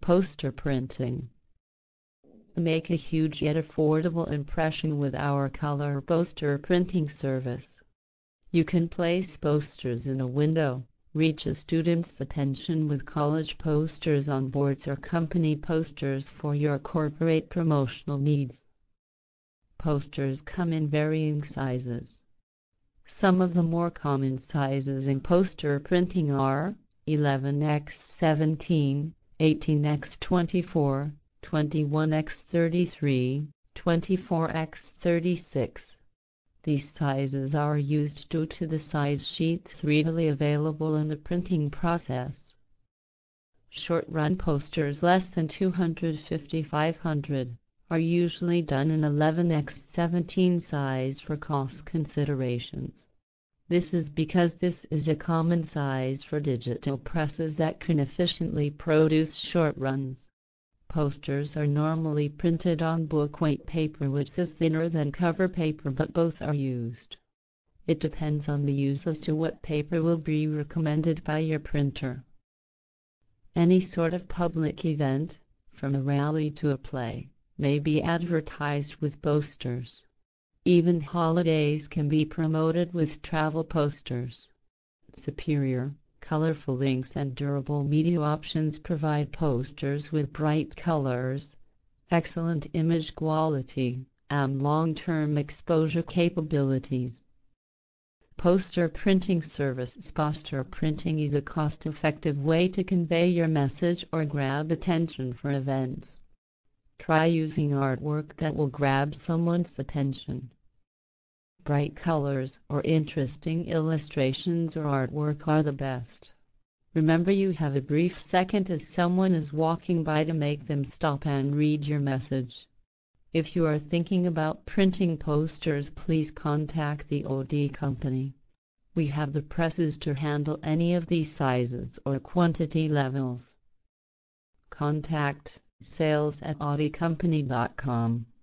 Poster printing. Make a huge yet affordable impression with our color poster printing service. You can place posters in a window, reach a student's attention with college posters on boards or company posters for your corporate promotional needs. Posters come in varying sizes. Some of the more common sizes in poster printing are 11x17, 18x24, 21x33, 24x36. These sizes are used due to the size sheets readily available in the printing process. Short-run posters less than 250-500 are usually done in 11x17 size for cost considerations. This is because this is a common size for digital presses that can efficiently produce short runs. Posters are normally printed on bookweight paper, which is thinner than cover paper, but both are used. It depends on the use as to what paper will be recommended by your printer. Any sort of public event, from a rally to a play, may be advertised with posters. Even holidays can be promoted with travel posters. Superior, colorful inks and durable media options provide posters with bright colors, excellent image quality, and long-term exposure capabilities. Poster printing service. Poster printing is a cost-effective way to convey your message or grab attention for events. Try using artwork that will grab someone's attention. Bright colors or interesting illustrations or artwork are the best. Remember, you have a brief second as someone is walking by to make them stop and read your message. If you are thinking about printing posters, please contact the OD Company. We have the presses to handle any of these sizes or quantity levels. Contact sales@odcompany.com.